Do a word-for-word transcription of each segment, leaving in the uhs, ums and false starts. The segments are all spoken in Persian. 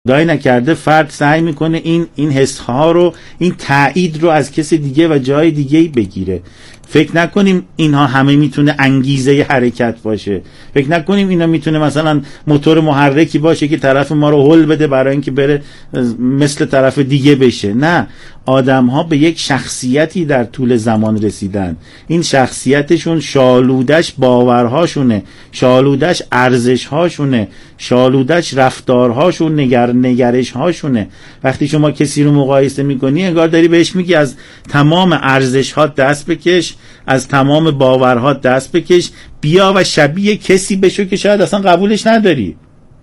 خدای نکرده فرد سعی میکنه این این حس ها رو، این تایید رو از کسی دیگه و جای دیگه‌ای بگیره. فکر نکنیم اینها همه میتونه انگیزه حرکت باشه. فکر نکنیم اینا میتونه مثلا موتور محرکی باشه که طرف ما رو هل بده برای اینکه بره مثل طرف دیگه بشه. نه، آدم ها به یک شخصیتی در طول زمان رسیدن. این شخصیتشون شالودش باورهاشونه، شالودش ارزشهاشونه، شالودش رفتارهاشون، نگر نگرشهاشونه. وقتی شما کسی رو مقایسه میکنی انگار داری بهش میگی از تمام ارزشها دست بکش، از تمام باورها دست بکش، بیا و شبیه کسی بشو که شاید اصلا قبولش نداری.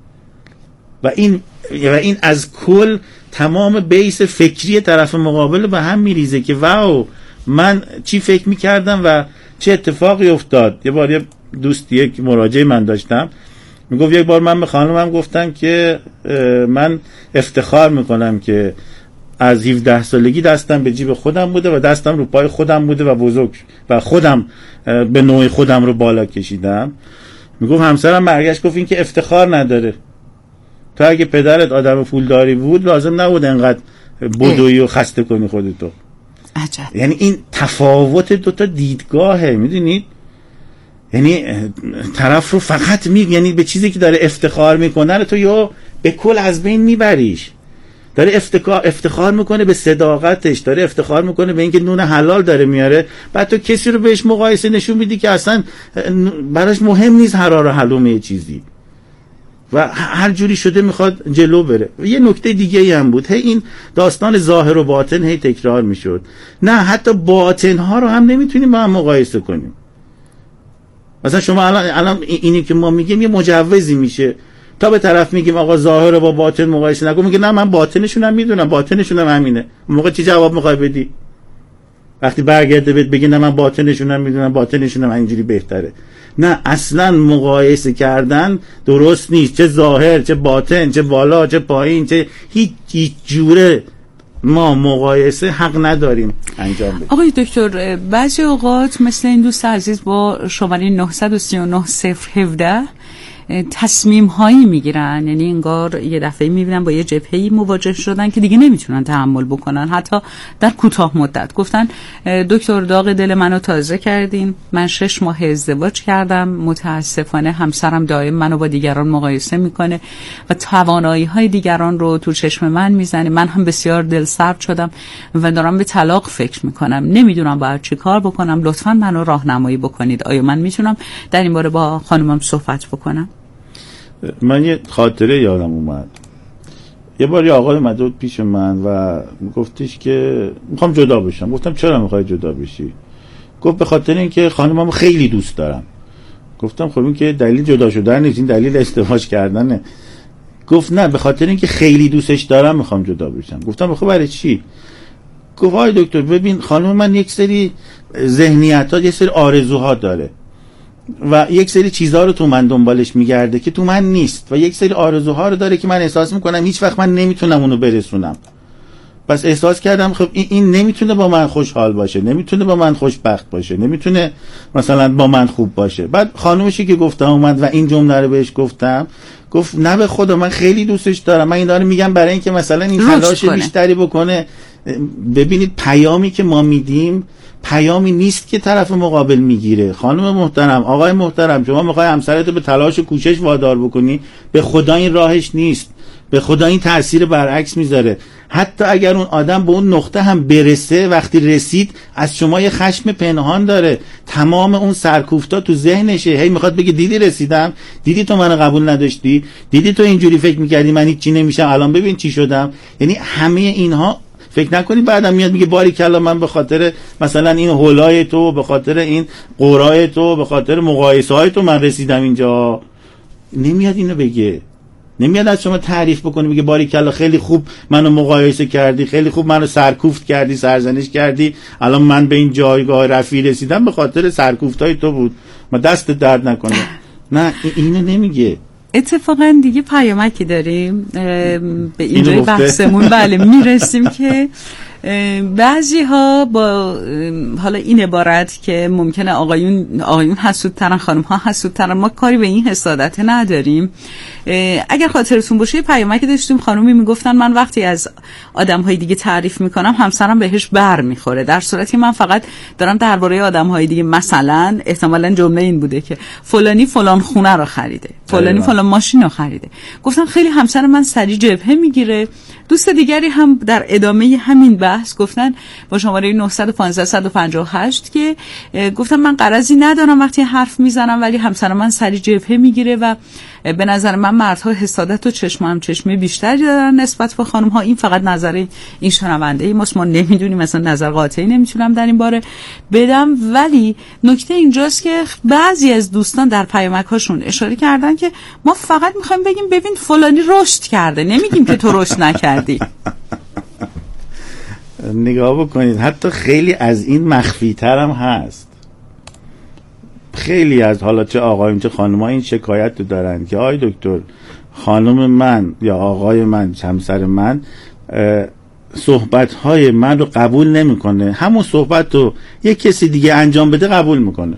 و این و این از کل تمام بیس فکری طرف مقابل به هم میریزه که واو من چی فکر میکردم و چه اتفاقی افتاد. یه بار یه دوستی یک مراجعه من داشتم میگفت یک بار من به خانمم گفتم که من افتخار میکنم که از هفده سالگی دستم به جیب خودم بوده و دستم رو پای خودم بوده و بزرگ و خودم به نوع خودم رو بالا کشیدم. میگفت همسرم برگشت گفت این که افتخار نداره. تو اگه پدرت آدم پولداری بود لازم نبود انقدر بدویی و خسته کنی خودتو. عجب. یعنی این تفاوت دوتا دیدگاهه، میدونید؟ یعنی طرف رو فقط می یعنی به چیزی که داره افتخار میکنه تو یا به کل از بین میبریش. داره افتخار افتخار میکنه به صداقتش، داره افتخار میکنه به اینکه نون حلال داره میاره، بعد تو کسی رو بهش مقایسه نشون میدی که اصلا براش مهم نیست حراره حلومه چیزی و هر جوری شده میخواد جلو بره. یه نکته دیگه هم بود، هی این داستان ظاهر و باطن هی تکرار میشد. نه، حتی باطن ها رو هم نمیتونیم با هم مقایسه کنیم. مثلا شما الان الان اینی که ما میگیم یه مجوزی میشه تا به طرف میگیم آقا ظاهر رو با باطن مقایسه نکن، میگه نه من باطنشون هم میدونم، باطنشون هم همینه. موقع چی جواب میخوای بدی؟ وقتی برگرده بهت بگه نه من باطنشون هم میدونم، باطنشون هم اینجوری بهتره. نه، اصلا مقایسه کردن درست نیست، چه ظاهر چه باطن، چه بالا چه پایین، چه هیچ هیچ جوره ما مقایسه حق نداریم انجام بدیم. آقای دکتر، بعضی اوقات مثل این دوست عزیز با شماره نه سه نه صفر یک هفت تصمیم هایی میگیرن، یعنی انگار یه دفعه میبینن با یه جبهه‌ای مواجه شدن که دیگه نمیتونن تحمل بکنن، حتی در کوتاه مدت. گفتن دکتر داغ دل منو تازه کردین، من شش ماه ازدواج کردم، متاسفانه همسرم دائم منو با دیگران مقایسه میکنه و توانایی های دیگران رو تو چشم من میزنه. من هم بسیار دلسرد شدم و دارم به طلاق فکر میکنم، نمیدونم باید چی کار بکنم، لطفاً منو راهنمایی بکنید. آیا من میتونم در این باره با خانمم صحبت بکنم؟ من یه خاطره یادم اومد. یه بار یه آقای اومد پیش من و گفتش که میخوام جدا بشم. گفتم چرا میخوای جدا بشی؟ گفت به خاطر اینکه خانممو خیلی دوست دارم. گفتم خب این که دلیل جدا شدن نیست، این دلیل ازدواج کردنه. گفت نه، به خاطر اینکه خیلی دوستش دارم میخوام جدا بشم. گفتم خب برای چی؟ گفت آقای دکتر ببین خانم من یک سری ذهنیت‌ها، یک سری آرزوها داره و یک سری چیزها رو تو من دنبالش میگرده که تو من نیست و یک سری آرزوها رو داره که من احساس میکنم هیچ وقت من نمیتونم اونو برسونم. پس احساس کردم خب این, این نمیتونه با من خوشحال باشه، نمیتونه با من خوشبخت باشه، نمیتونه مثلا با من خوب باشه. بعد خانومشی که گفتم اومد و این جمله رو بهش گفتم، گفت نه به خدا من خیلی دوستش دارم، من این دارم میگم برای اینکه مثلا این تلاش بیشتری بکنه. ببینید پیامی که ما میدیم پیامی نیست که طرف مقابل میگیره. خانم محترم، آقای محترم، شما میخوای همسرت به تلاش و کوشش وادار بکنی، به خدا این راهش نیست، به خدا این تأثیر برعکس میذاره. حتی اگر اون آدم به اون نقطه هم برسه، وقتی رسید از شما یه خشم پنهان داره، تمام اون سرکوفتا تو ذهنشه، هی میخواد بگه دیدی رسیدم، دیدی تو منو قبول نداشتی، دیدی تو اینجوری فکر میکردی من هیچ چی نمیشم، الان ببین چی شدم. یعنی همه اینها فکر نکنید بعدم میاد میگه باری کلا من به خاطر مثلا این هولای تو، به خاطر این قرای تو، به خاطر مقایسه های تو من رسیدم اینجا. نمیاد اینو بگه، نمیاد از شما تعریف بکنه بگه باری کلا خیلی خوب منو مقایسه کردی، خیلی خوب منو سرکوفت کردی، سرزنش کردی، الان من به این جایگاه رفیع رسیدم به خاطر سرکوفتای تو بود، ما دست درد نکنه. نه اینو نمیگه. اتفاقا دیگه پیامکی داریم به اینجای بحثمون بله میرسیم که بعضی ها با حالا این عبارت که ممکنه آقایون آقایون حسودترن، خانم ها حسودترن، ما کاری به این حسادت نداریم. اگر خاطرتون باشه پیامکی داشتیم خانومی میگفتن من وقتی از آدم های دیگه تعریف میکنم همسرم بهش بر میخوره، در صورتی من فقط دارم درباره آدم های دیگه، مثلا احتمالاً جمله این بوده که فلانی فلان خونه رو خریده، فلانی فلان ماشین رو خریده. گفتن خیلی همسر من سری جبهه میگیره. دوست دیگری هم در ادامه همین بحث گفتن با شماره نه یک پنج صفر پنج هشت که گفتن من غرضی ندارم وقتی حرف میزنم ولی همسر من سری جبهه میگیره و به نظر من مردها حسادت و چشم هم چشمی بیشتری دارن نسبت به خانم ها. این فقط نظر این شنونده ای ماست، ما نمیدونیم، مثلا نظر قاطعی نمیتونم در این باره بدم. ولی نکته اینجاست که بعضی از دوستان در پیامک هاشون اشاره کردن که ما فقط میخوایم بگیم ببین فلانی رشد کرده، نمیگیم که تو رشد نکردی. نگاه بکنید حتی خیلی از این مخفی تر هم هست. خیلی از حالا چه آقایون چه خانم ها این شکایت رو دارن که آی دکتر خانم من یا آقای من همسر من صحبت های من رو قبول نمیکنه، همون صحبت رو یک کسی دیگه انجام بده قبول میکنه.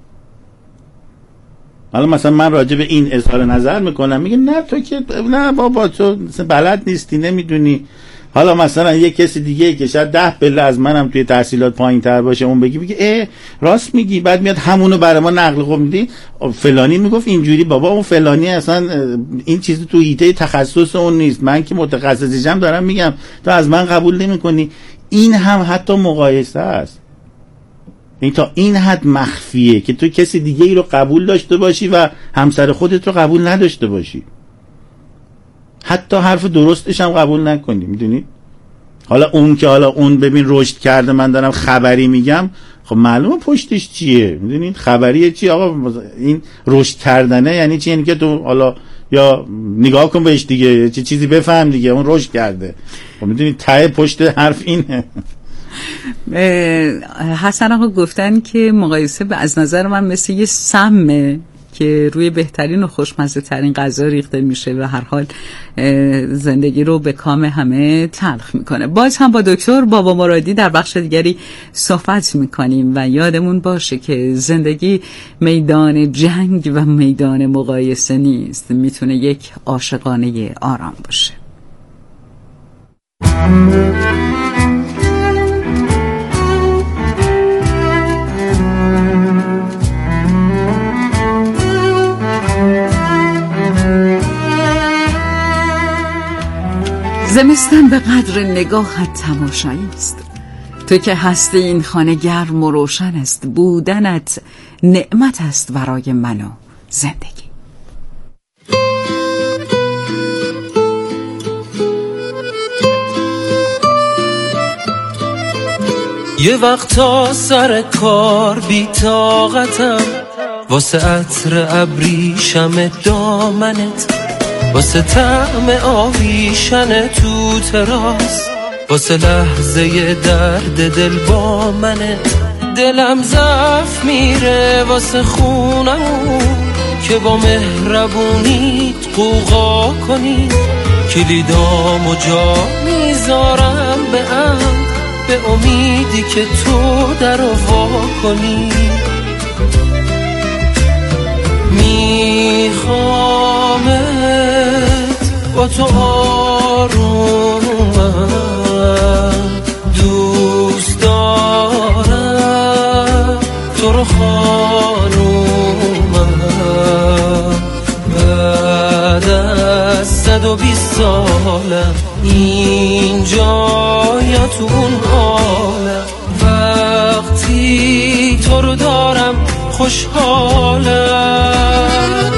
حالا مثلا من راجع به این اظهار نظر میکنم، میگه نه تو که نه بابا تو بلد نیستی نمیدونی. حالا مثلا یک کسی دیگه که شاید ده پله از منم توی تحصیلات پایین تر باشه اون بگی بگی اه راست میگی، بعد میاد همونو برای ما نقل قول میدی فلانی میگفت اینجوری، بابا اون فلانی اصلا این چیزی تو حیطه تخصص اون نیست، من که متخصصیشم دارم میگم تو از من قبول نمیکنی. این هم حتی مقایسه است. این تا این حد مخفیه که تو کسی دیگه ای رو قبول داشته باشی و همسر خودت رو قبول نداشته باشی، حتی حرف درستش هم قبول نکنی. میدونی حالا اون که حالا اون ببین رشد کرده من دارم خبری میگم، خب معلومه پشتش چیه. میدونید خبریه چی آقا؟ این رشد کردنه یعنی چی؟ یعنی که تو حالا یا نگاه کن بهش دیگه چه چیزی بفهم دیگه اون رشد کرده. خب میدونید ته پشت حرف اینه. حسن آقا گفتن که مقایسه به از نظر من مثل یه سمه که روی بهترین و خوشمزه ترین غذا ریخته میشه و هر حال زندگی رو به کام همه تلخ میکنه. باز هم با دکتر بابا مرادی در بخش دیگری صحبت میکنیم و یادمون باشه که زندگی میدان جنگ و میدان مقایسه نیست، میتونه یک عاشقانه آرام باشه. زمستان به قدر نگاهت تماشایی است، تو که هستی این خانه گرم و روشن است، بودنت نعمت است برای من و زندگی. یه وقتا سر کار بی طاقتم، واسه عطر ابریشم دامنت، واسه طعم آویشن تو تراس، واسه لحظه درد دل با منت. دلم ضعف میره واسه خونمون که با مهربونیت قوقا کنی، کلیدامو جا میذارم به عمد به امیدی که تو در وا کنی. میخوامت با تو آرومم، دوست دارم تو رو خانومم، بعد از صد و بیست سالم اینجا یا تو اون عالم، وقتی تو رو دارم خوشحالم.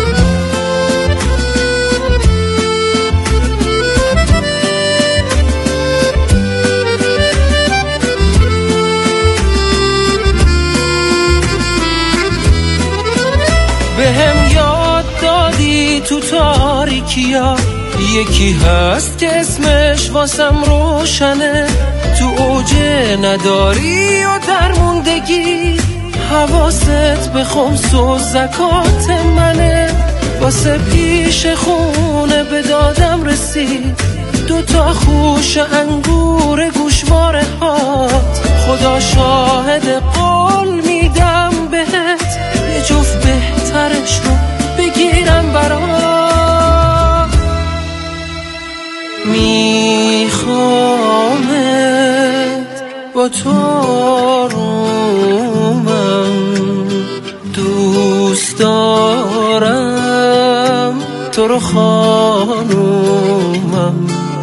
به هم یاد دادی تو تاریکیا یکی هست که اسمش واسم روشنه، تو اوج نداری و درموندگی حواست به خمس و زکات منه، واسه پیش خونه به دادم رسید دوتا خوش انگور گوشواره هات، خدا شاهد قول میدم بهت یه جفت بهترش رو بگیرم برات. میخوامت با تو رومم، دوست دارم تو رو خانومم.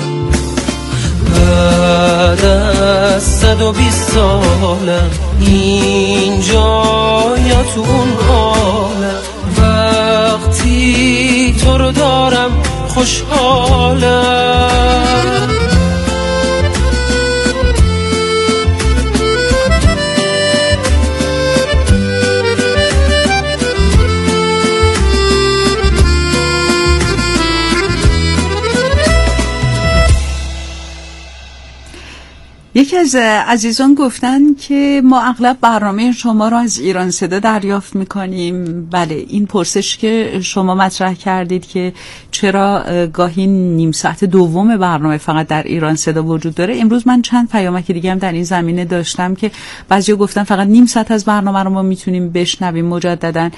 بعد از صد و بیست سالم اینجا یا تو اون عالم، وقتی تو رو دارم خوشحالم. یکی از عزیزان گفتن که ما اغلب برنامه شما رو از ایران صدا دریافت میکنیم. بله، این پرسش که شما مطرح کردید که چرا گاهی نیم ساعت دوم برنامه فقط در ایران صدا وجود داره، امروز من چند پیامک دیگه هم در این زمینه داشتم که بعضیا گفتن فقط نیم ساعت از برنامه رو ما میتونیم بشنویم مجددا.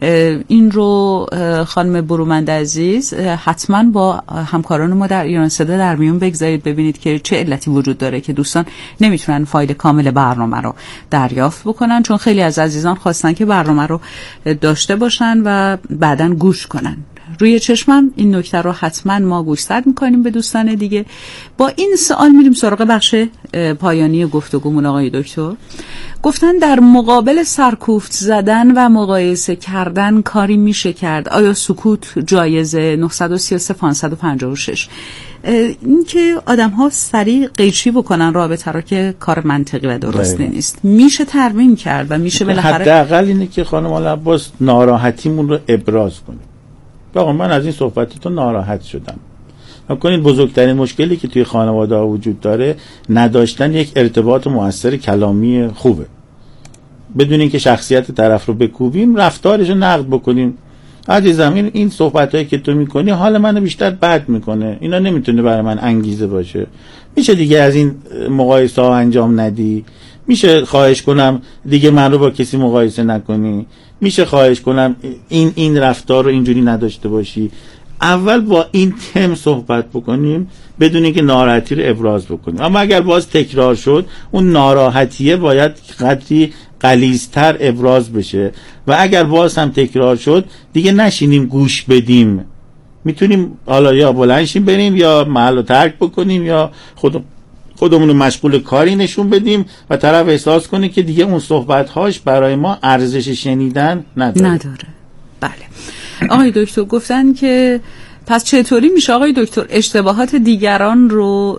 این رو خانم برومند عزیز حتما با همکاران ما در ایران صدا در میون بگذارید ببینید که چه علتی وجود داره که دوستان نمیتونن فایل کامل برنامه رو دریافت بکنن، چون خیلی از عزیزان خواستن که برنامه رو داشته باشن و بعداً گوش کنن. روی چشمم این نکته رو حتما ما گوشزد میکنیم به دوستان دیگه. با این سوال میریم سراغ بخش پایانی گفتگومون. آقای دکتر گفتن در مقابل سرکوفت زدن و مقایسه کردن کاری میشه کرد، آیا سکوت جایزه؟ نه سه سه پانصد و پنجاه و شش. این که آدم ها سریع قیچی بکنن رابطه رو که کار منطقی و درستی نیست، میشه ترمیم کرد و میشه بالاخره حداقل اینه که خانم العباس ناراحتیمون رو ابراز کنیم. آقا من از این صحبتتون ناراحت شدم. بکنید بزرگترین مشکلی که توی خانواده ها وجود داره نداشتن یک ارتباط مؤثر کلامی خوبه. بدون اینکه شخصیت طرف رو بکوبیم، رفتارش رو نقد بکنیم. عزیزم این این صحبتایی که تو میکنی حال منو بیشتر بد میکنه، اینا نمیتونه برای من انگیزه باشه، میشه دیگه از این مقایسه ها انجام ندی، میشه خواهش کنم دیگه من رو با کسی مقایسه نکنی، میشه خواهش کنم این این رفتار رو اینجوری نداشته باشی. اول با این تم صحبت بکنیم بدون اینکه ناراحتی رو ابراز بکنیم. اما اگر باز تکرار شد، اون ناراحتیه باید قدری غلیظتر ابراز بشه و اگر باز هم تکرار شد دیگه نشینیم گوش بدیم. میتونیم حالا یا بلند شیم بریم یا محل رو ترک بکنیم یا خود خودمون رو مشغول کاری نشون بدیم و طرف احساس کنه که دیگه اون صحبت‌هاش برای ما ارزش شنیدن نداره. نداره. بله. آقای دکتر گفتن که پس چطوری میشه آقای دکتر اشتباهات دیگران رو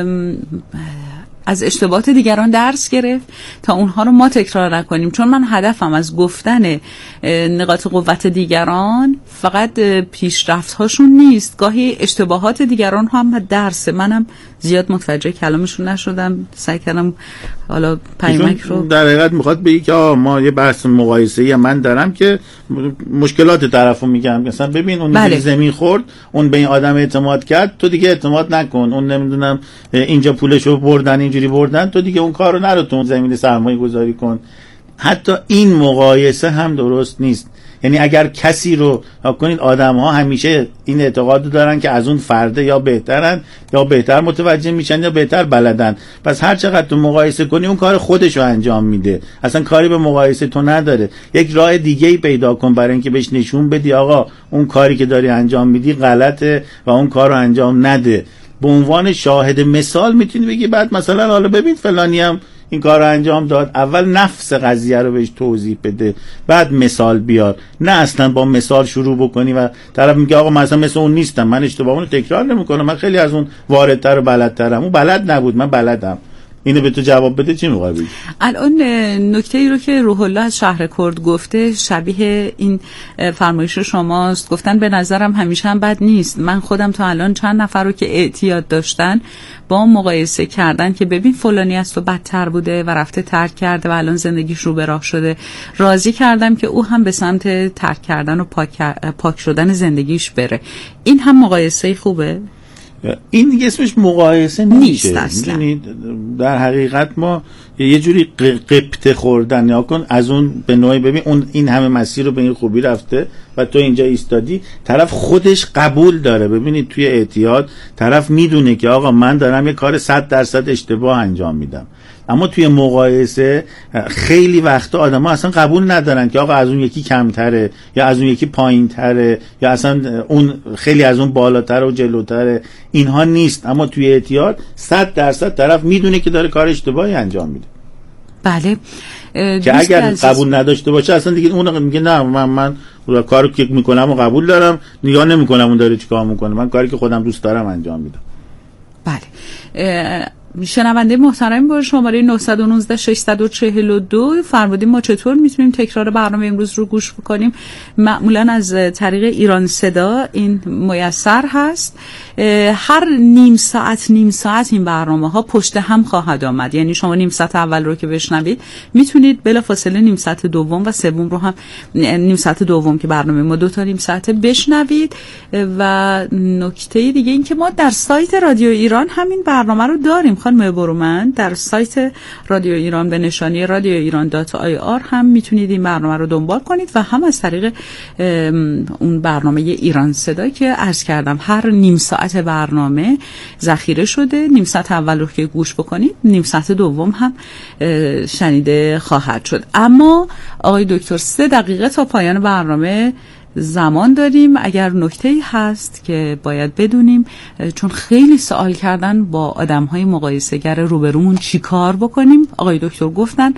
از اشتباهات دیگران درس گرفت تا اونها رو ما تکرار نکنیم؟ چون من هدفم از گفتن نقاط قوت دیگران فقط پیشرفت هاشون نیست، گاهی اشتباهات دیگران هم درسه. منم زیاد متوجه کلامشون نشدم، سعی کردم حالا پیامک رو. در حقیقت میخواد بگی که ما یه بحث مقایسه‌ای من دارم که مشکلات طرفو میگم، مثلا ببین اون بله. زمین خورد، اون به این آدم اعتماد کرد، تو دیگه اعتماد نکن. اون نمیدونم اینجا پولشو بردن اینجوری بردن، تو دیگه اون کارو نرو تو اون زمین سرمایه گذاری کن. حتی این مقایسه هم درست نیست. یعنی اگر کسی رو کنید، آدم ها همیشه این اعتقاد دارن که از اون فرده یا بهترن یا بهتر متوجه میشن یا بهتر بلدن، پس هر چقدر تو مقایسه کنی اون کار خودش رو انجام میده، اصلا کاری به مقایسه تو نداره. یک راه دیگه ای پیدا کن برای اینکه بهش نشون بدی آقا اون کاری که داری انجام میدی غلطه و اون کار رو انجام نده. به عنوان شاهد مثال میتونی بگی بعد مثلا حالا ببین فلانی هم این کار رو انجام داد. اول نفس قضیه رو بهش توضیح بده، بعد مثال بیار. نه اصلا با مثال شروع بکنی و طرف میگه آقا من اصلا مثل اون نیستم، من اشتباهمو تکرار نمیکنم، من خیلی از اون واردتر و بلدترم. اون بلد نبود، من بلدم. اینو به تو جواب بده چی می‌خوای بگی؟ الان نکته ای رو که روح الله از شهر کرد گفته شبیه این فرمایش شماست. گفتن به نظرم همیشه هم بد نیست. من خودم تا الان چند نفر رو که اعتیاد داشتن با مقایسه کردن که ببین فلانی از تو بدتر بوده و رفته ترک کرده و الان زندگیش رو به راه شده، راضی کردم که او هم به سمت ترک کردن و پاک, پاک شدن زندگیش بره. این هم مقایسه خوبه؟ این دیگه اسمش مقایسه نمیشه. نیست در حقیقت ما یه جوری قبطه خوردن یا کن از اون به نوعی ببین اون این همه مسیر رو به این خوبی رفته و تو اینجا ایستادی، طرف خودش قبول داره. ببینید توی اعتیاد طرف میدونه که آقا من دارم یه کار صد درصد اشتباه انجام میدم، اما توی مقایسه خیلی وقتا آدم‌ها اصلا قبول ندارن که آقا از اون یکی کمتره یا از اون یکی پایین‌تره یا اصلا اون خیلی از اون بالاتر و جلوتره. اینها نیست. اما توی اعتیاد صد درصد طرف میدونه که داره کار اشتباهی انجام میده. بله. که اگر قبول نداشته باشه اصلا دیگه اون میگه نه من من اون کارو که میکنم و قبول دارم، نگاه نمیکنم اون داره چیکار میکنه، من کاری که خودم دوست دارم انجام میدم. بله. شنونده محترم با شماره نه یک نه شش چهار دو فرمودیم ما چطور میتونیم تکرار برنامه امروز رو گوش بکنیم؟ معمولا از طریق ایران صدا این میسر هست. هر نیم ساعت نیم ساعت این برنامه ها پشت هم خواهد آمد، یعنی شما نیم ساعت اول رو که بشنوید میتونید بلافاصله نیم ساعت دوم و سوم رو هم، نیم ساعت دوم که برنامه ما دو تا نیم ساعته بشنوید. و نکته دیگه این که ما در سایت رادیو ایران همین برنامه رو داریم. خانم برومند در سایت رادیو ایران به نشانی رادیو ایران دات آی آر هم میتونید این برنامه رو دنبال کنید و هم از طریق اون برنامه ایران صدا که عرض کردم هر نیم ساعت برنامه ذخیره شده. نیم ساعت اول رو که گوش بکنید نیم ساعت دوم هم شنیده خواهد شد. اما آقای دکتر سه دقیقه تا پایان برنامه زمان داریم. اگر نکته‌ای هست که باید بدونیم، چون خیلی سوال کردن با آدم‌های مقایسه‌گر روبرومون چی کار بکنیم، آقای دکتر گفتن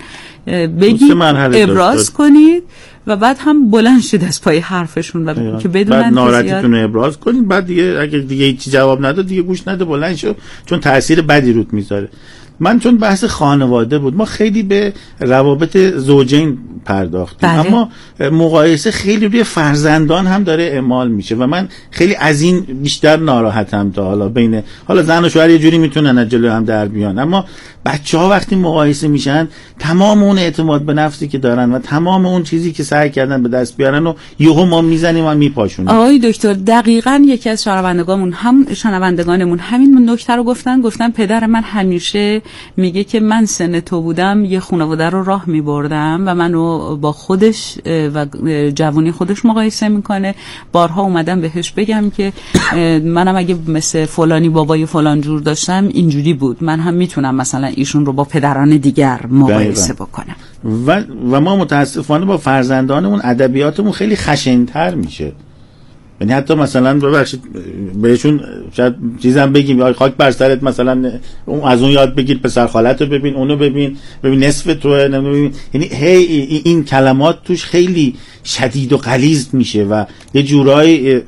بگید ابراز کنید و بعد هم بلند شید از پای حرفشون و ب... که بدونن بعد ناراحتیتون رو ابراز کنید، بعد دیگه اگه دیگه هیچ جواب نداد دیگه گوش نده، بلند شو، چون تاثیر بدی روت میذاره. من چون بحث خانواده بود ما خیلی به روابط زوجین پرداختیم. بله. اما مقایسه خیلی روی فرزندان هم داره اعمال میشه و من خیلی از این بیشتر ناراحتم. تا حالا بین حالا زن و شوهر یه جوری میتونن از جلو هم در بیان، اما بچه‌ها وقتی مقایسه میشن تمام اون اعتماد به نفسی که دارن و تمام اون چیزی که سعی کردن به دست بیارن و یهو ما میزنیم و میپاشونیم. آقای دکتر دقیقاً یکی از شنوندگانمون هم شنوندگانمون همین نکته رو گفتن. گفتن پدر من همیشه میگه که من سن تو بودم یه خانواده رو راه میبردم و منو با خودش و جوانی خودش مقایسه میکنه. بارها اومدم بهش بگم که منم اگه مثل فلانی بابای فلان جور داشتم اینجوری بود، من هم میتونم مثلا ایشون رو با پدران دیگر مقایسه بکنم. و و ما متاسفانه با فرزندانمون ادبیاتمون خیلی خشن‌تر میشه. یعنی حتی مثلا ببخشید بهشون شاید چیزام بگیم خاک بر سرت، مثلا اون از اون یاد بگیر، پسر خالت رو ببین، اونو ببین، ببین نصف توه، نمی‌بینی. یعنی هی این کلمات توش خیلی شدید و غلیظ میشه و یه جورایی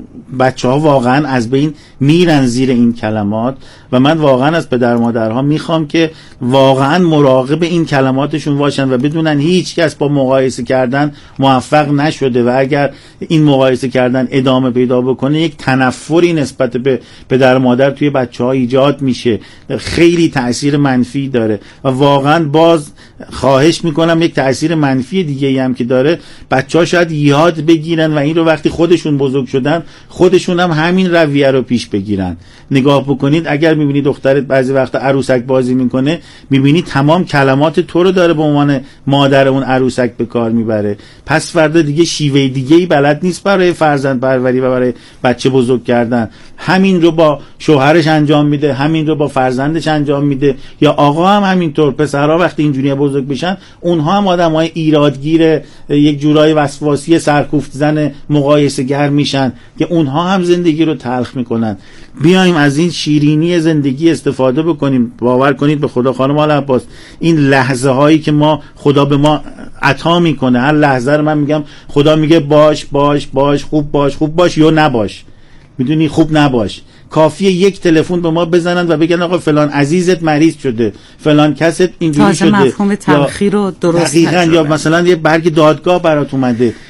بچه‌ها واقعا از بین میرن زیر این کلمات و من واقعا از پدر مادرها میخوام که واقعا مراقب این کلماتشون باشن و بدونن هیچ کس با مقایسه کردن موفق نشده و اگر این مقایسه کردن ادامه پیدا بکنه یک تنفری نسبت به پدر و مادر توی بچه‌ها ایجاد میشه، خیلی تأثیر منفی داره و واقعا باز خواهش میکنم یک تأثیر منفی دیگه ای هم که داره، بچه‌ها شاید یاد بگیرن و این رو وقتی خودشون بزرگ شدن خودشون هم همین رویه رو پیش بگیرن. نگاه بکنید اگر میبینید دخترت بعضی وقت عروسک بازی میکنه، میبینید تمام کلمات تو رو داره به عنوان مادر اون عروسک به کار میبره، پس فردا دیگه شیوه دیگه ای بلد نیست برای فرزند پروری و برای بچه بزرگ کردن. همین رو با شوهرش انجام میده، همین رو با فرزندش انجام میده، یا آقا هم همینطور. پسرها وقتی اینجوری بزرگ بشن اونها هم آدمای ایرادگیر، یک جورای وسواسی سرکوفت زن مقایسه گر میشن که اونها هم زندگی رو تلخ میکنن. بیایم از این شیرینی زندگی استفاده بکنیم. باور کنید به خدا خانم آل عباس، این لحظه هایی که ما خدا به ما عطا میکنه، هر لحظه رو من میگم خدا میگه باش باش باش خوب باش خوب باش یا نباش، میدونی خوب نباش. کافیه یک تلفن به ما بزنن و بگن آقا فلان عزیزت مریض شده، فلان کست اینجوری شده، مفهوم تلخی رو درست دقیقاً، یا مثلا یه برگ دادگاه برات اومده.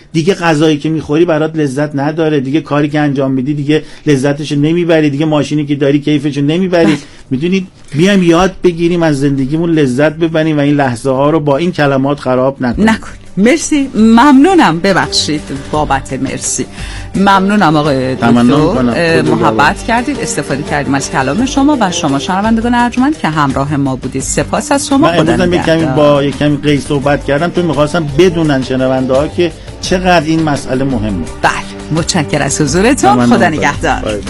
دیگه غذایی که میخوری برات لذت نداره، دیگه کاری که انجام میدی دیگه لذتشو نمیبری، دیگه ماشینی که داری کیفشو نمیبری. میدونید بیایم یاد بگیریم از زندگیمون لذت ببریم و این لحظه ها رو با این کلمات خراب نکنیم. نکن. مرسی، ممنونم، ببخشید بابت مرسی، ممنونم آقای دکتر، محبت کردید، استفاده کردیم از کلام شما و شما شنوندگان ارجمند که همراه ما بودید. سپاس از شما. من امروز یک کمی با یک کمی قیس صحبت کردم چون می‌خواستم بدونن شنونده ها که چقدر این مسئله مهمه. بله، متشکرم از حضورتون. خدا نگهدار.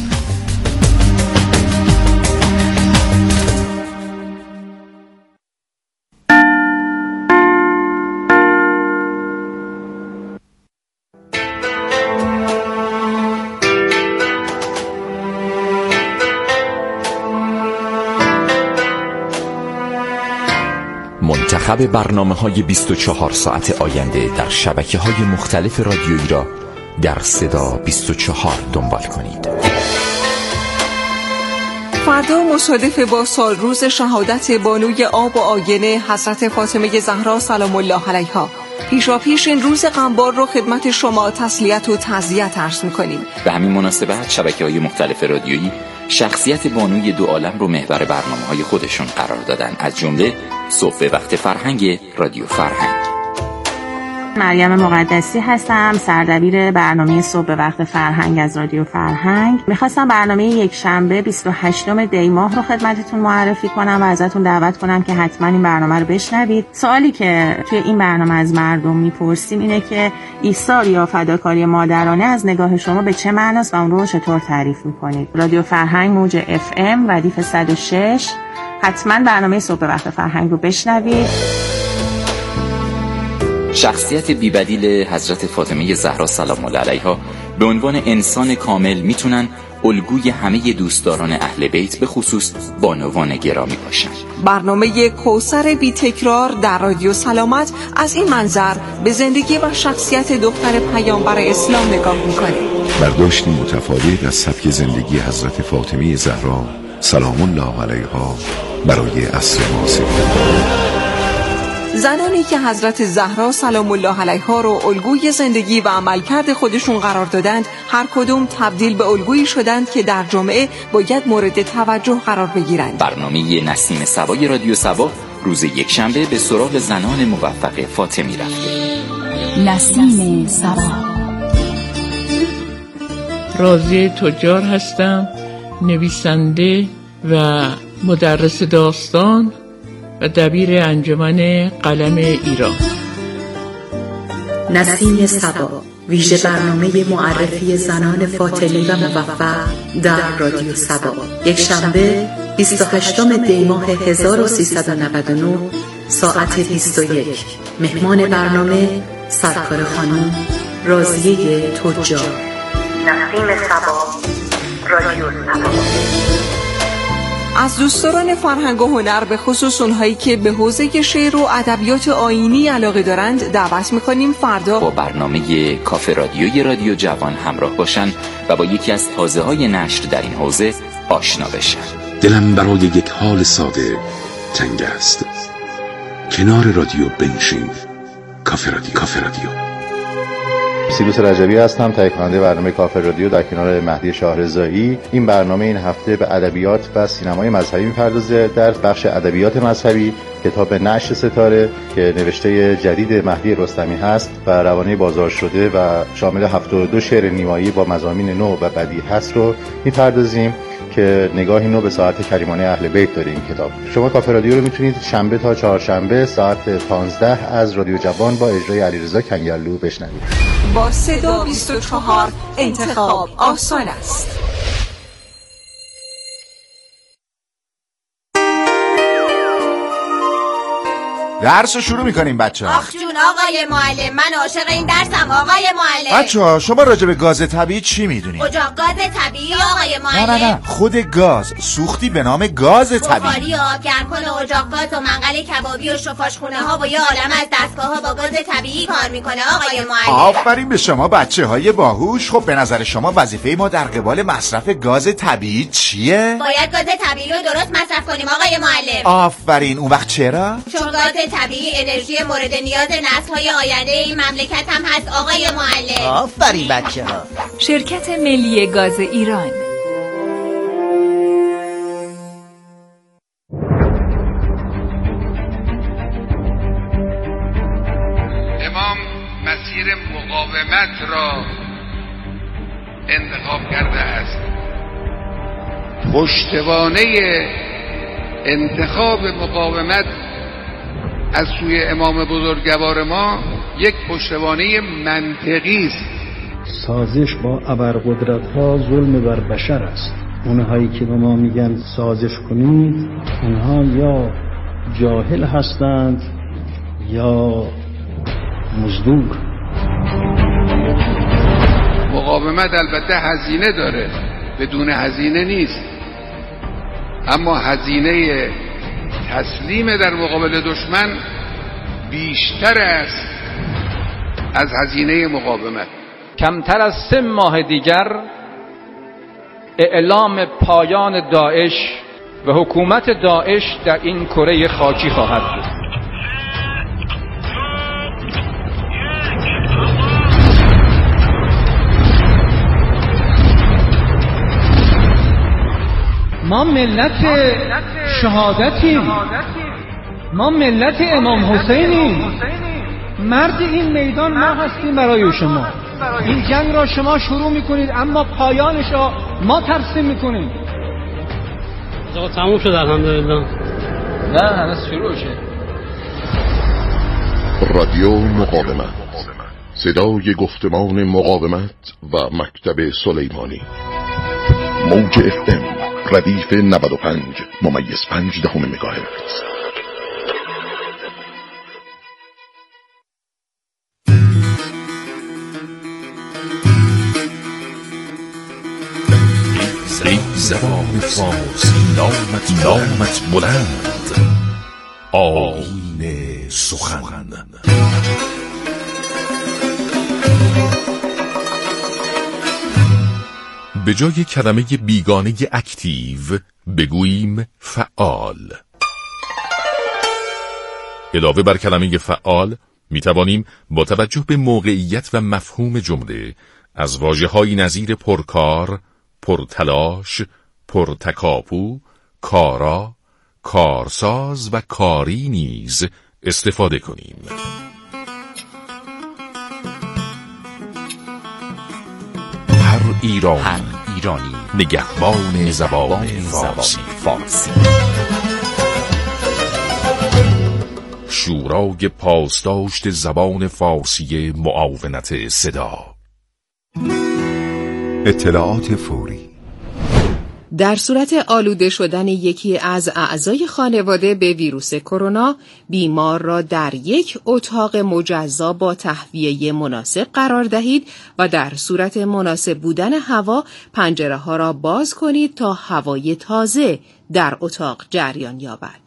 منتخب برنامه‌های بیست و چهار ساعت آینده در شبکه‌های مختلف رادیویی را در صدا بیست و چهار دنبال کنید. فردا مصادف با سال روز شهادت بانوی آب و آینه حضرت فاطمه زهرا سلام الله علیها، پیشا پیش این روز غمبار رو خدمت شما تسلیت و تعزیت عرض می‌کنیم. به همین مناسبت شبکه‌های مختلف رادیویی شخصیت بانوی دو عالم رو محور برنامه‌های خودشون قرار دادن، از جمله صبح وقت فرهنگ رادیو فرهنگ. مریم مقدسی هستم، سردبیر برنامه صبح وقت فرهنگ از رادیو فرهنگ. میخواستم برنامه یک شنبه بیست و هشتم دی ماه رو خدمتتون معرفی کنم و ازتون دعوت کنم که حتما این برنامه رو بشنوید. سوالی که توی این برنامه از مردم میپرسیم اینه که ایثار یا فداکاری مادرانه از نگاه شما به چه معناست و اون رو چطور تعریف میکنید؟ رادیو فرهنگ موج اف ام ردیف صد و شش. حتما برنامه صبح وقت فرهنگ رو بشنوید. شخصیت بی‌بدیل حضرت فاطمه زهرا سلام الله علیها به عنوان انسان کامل میتونن الگوی همه دوستداران اهل بیت به خصوص بانوان گرامی باشن. برنامه کوثر بی تکرار در رادیو سلامت از این منظر به زندگی و شخصیت دختر پیامبر اسلام نگاه میکنه. برداشتی متفاوت از سبک زندگی حضرت فاطمه زهرا سلام الله علیها برای عصر معاصر. زنانی که حضرت زهرا سلام الله علیها رو الگوی زندگی و عملکرد خودشون قرار دادند، هر کدوم تبدیل به الگویی شدند که در جامعه باید مورد توجه قرار بگیرند. برنامه نسیم سبای رادیو سبا روز یک شنبه به سراغ زنان موفق فاطمی رفته. نسیم سبا. راضی تجار هستم، نویسنده و مدرس داستان و دبیر انجمن قلم ایران. نسیم سبا، ویژه برنامه معرفی زنان فاطمی و موفق در رادیو سبا، یک شنبه بیست و هشتم دی ماه هزار و سیصد و نود و نه ساعت بیست و یک. مهمان برنامه سرکار خانم راضیه تجار. نسیم سبا، رادیو سبا. از دوستداران فرهنگ و هنر به خصوص اونهایی که به حوزه شعر و ادبیات آیینی علاقه دارند دعوت میکنیم فردا با برنامه کافه رادیوی رادیو جوان همراه باشن و با یکی از تازه‌های نشر در این حوزه آشنا بشن. دلم برای یک حال ساده تنگ است. کنار رادیو بنشین. کافه رادیو. کافه رادیو. سیروس رجبی هستم، تهیه کننده برنامه کافه رادیو در کنار مهدی شاهرضایی. این برنامه این هفته به ادبیات و سینمای مذهبی می‌پردازه. در بخش ادبیات مذهبی کتاب نعش ستاره که نوشته جدید مهدی رستمی هست و روانه بازار شده و شامل هفتاد و دو شعر نیمایی با مضامین نو و بدیع هست رو می‌پردازیم که نگاهی نو به ساعت کریمانه اهل بیت داره این کتاب. شما کافه رادیو رو میتونید شنبه تا چهارشنبه ساعت پانزده از رادیو جوان با اجرای علیرضا کنگرلو بشنوید. با صدا بیست و چهار انتخاب آسان است. درس رو شروع میکنیم بچه ها. آخ جون آقای معلم، من عاشق این درسم آقای معلم. بچه ها شما راجع به گاز طبیعی چی میدونید؟ اجاق گاز طبیعی آقای معلم. نه نه نه خود گاز، سوختی به نام گاز طبیعی. بخاری و آب گرمکن و اجاق گاز و منقل کبابی و شفاشخونه ها و یه عالم از دستگاه ها با گاز طبیعی کار میکنه آقای معلم. آفرین به شما بچه های باهوش. خب به نظر شما وظیفه ما در قبال مصرف گاز طبیعی چیه؟ باید گاز طبیعی رو درست مصرف کنیم آقای معلم. آفرین. اون وقت چرا؟ چون گاز طبیعی انرژی مورد نیاز نسل‌های آینده این مملکت هم هست آقای معلم. آفرین بچه‌ها. شرکت ملی گاز ایران. امام مسیر مقاومت را انتخاب کرده است. پشتوانه انتخاب مقاومت از سوی امام بزرگوار ما یک پشتوانه منطقی است. سازش با ابرقدرت‌ها ظلم بر بشر است. اونهایی که به ما میگن سازش کنید، اونها یا جاهل هستند یا مزدور. مقاومت البته هزینه داره، بدون هزینه نیست، اما هزینه تسلیم در مقابل دشمن بیشتر است از هزینه مقاومت. کمتر از سه ماه دیگر اعلام پایان داعش و حکومت داعش در این کره خاکی خواهد بود. ما ملت شهادتیم، ما ملت امام حسینیم، مرد این میدان ما هستیم برای شما. این جنگ را شما شروع میکنید اما پایانش را ما ترسیم میکنیم. آقا تموم شد الحمدلله. نه هنوز شروع شد. رادیو مقاومت، صدای گفتمان مقاومت و مکتب سلیمانی. موج اف ام ردیف نود و پنج ممیز پنج دهم مگاهرتز. ای زبان فارسی نامت نامت بلند، آیین سخن. به جای کلمه بیگانه اکتیو بگوییم فعال. علاوه بر کلمه فعال می توانیم با توجه به موقعیت و مفهوم جمله از واژه‌هایی نظیر پرکار، پرتلاش، پرتکاپو، کارا، کارساز و کاری نیز استفاده کنیم. هر ایران هر ایرانی نگهبان زبان فارسی. فارسی شورای پاسداشت زبان فارسی معاونت صدا. اطلاعات فوری. در صورت آلوده شدن یکی از اعضای خانواده به ویروس کرونا، بیمار را در یک اتاق مجزا با تهویه مناسب قرار دهید و در صورت مناسب بودن هوا پنجره ها را باز کنید تا هوای تازه در اتاق جریان یابد.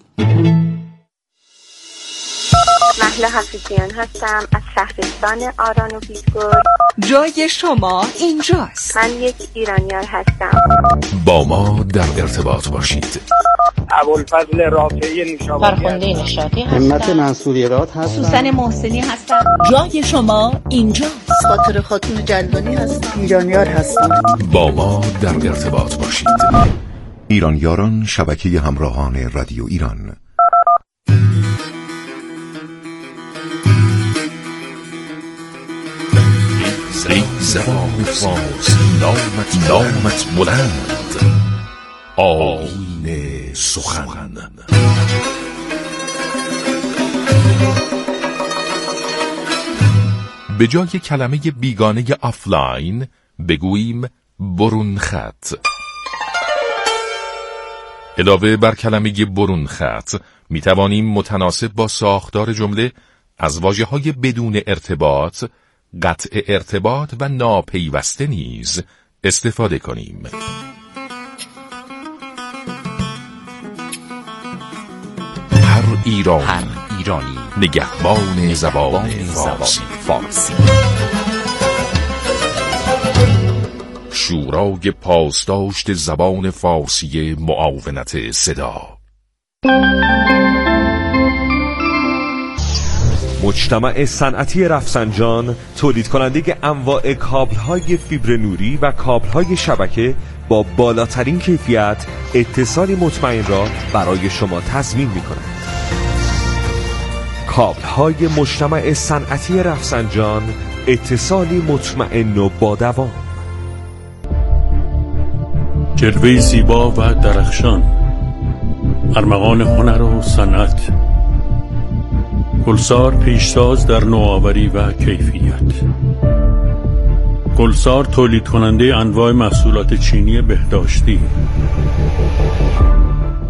مهلا حفیظیان هستم از شهرستان آران و بیسگل. جای شما اینجاست. من یک ایرانیار هستم. با ما در ارتباط باشید. ابوالفضل رافعی نشابوری، فرخنده نشاطی هستم. همت منصوریرات هستم. سوسن محسنی هستم. جای شما اینجاست. خاطر خاتون جلدانی هستم. ایرانیار هستم. با ما در ارتباط باشید. ایرانیاران، شبکه همراهان رادیو ایران. ای زبان فارسی نامت نامت بلند، آیین سخن. به جای کلمه بیگانه آفلاین بگوییم برون خط. علاوه بر کلمه برون خط می توانیم متناسب با ساختار جمله از واژه‌های بدون ارتباط، قطع ارتباط و ناپیوسته نیز استفاده کنیم. هر ایران هر ایرانی نگهبان زبان فارسی. فارسی شورای پاسداشت زبان فارسی معاونت صدا. مجتمع صنعتی رفسنجان تولید کننده انواع کابل‌های فیبر نوری و کابل‌های شبکه با بالاترین کیفیت اتصالی مطمئن را برای شما تضمین می‌کند. کابل‌های مجتمع صنعتی رفسنجان، اتصالی مطمئن و با دوام. جلوه زیبا و درخشان، ارمغان هنر و صنعت. گلسار پیشتاز در نوآوری و کیفیت. گلسار تولید کننده انواع محصولات چینی بهداشتی.